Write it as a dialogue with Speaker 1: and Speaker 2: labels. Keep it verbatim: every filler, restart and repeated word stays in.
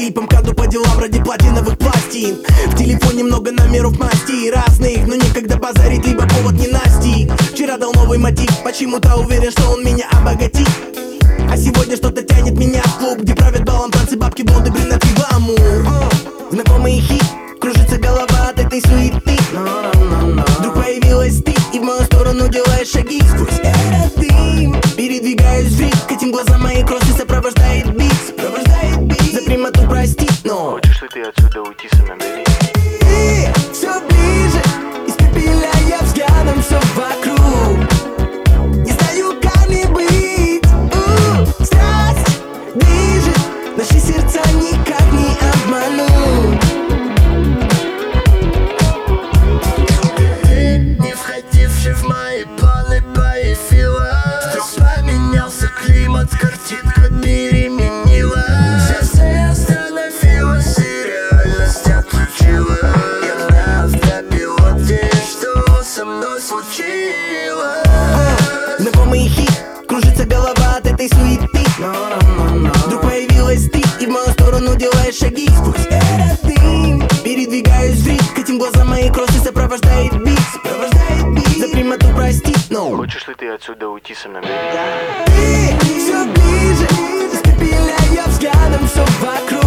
Speaker 1: клипом, краду по делам ради платиновых пластин. В телефоне много номеров мастей разных, но некогда базарить, либо повод не настиг. Вчера дал новый мотив, почему-то уверен, что он меня обогатит. А сегодня что-то тянет меня в клуб, где правят балом танцы, бабки, блонды, брюнетки, гламур. Знакомый хит, кружится голова от этой суеты. Вдруг появилась ты, и в мою сторону делаешь шаги. Сквозь этот дым передвигаюсь в ритм, к этим глазам мои кроссы сопровождает бит. Сопровождает бит. За прямоту прости, но
Speaker 2: хочешь ли ты отсюда уйти со мной?
Speaker 1: ты все ближе, испепеляя взглядом все вокруг. Не знаю, как мне быть. У, страсть движет, наши сердца никак не обмануть.
Speaker 3: Ты, не входивший в мои планы, появилась. Вдруг поменялся климат, картинка переменила. Сердце остановилось и реальность отключила. Я на автопилоте, что со мной случилось?
Speaker 1: Знакомый хит, кружится голова от этой суеты. Вдруг появилась ты, и в мою сторону делаешь шаги. Сквозь этот дым передвигаюсь в ритм, к этим глазам мои кроссы сопровождает бит. Сопровождает бит. За прямоту прости, но
Speaker 2: Хочешь ли ты отсюда уйти со мной?
Speaker 1: ты все ближе, испепеляя взглядом все вокруг.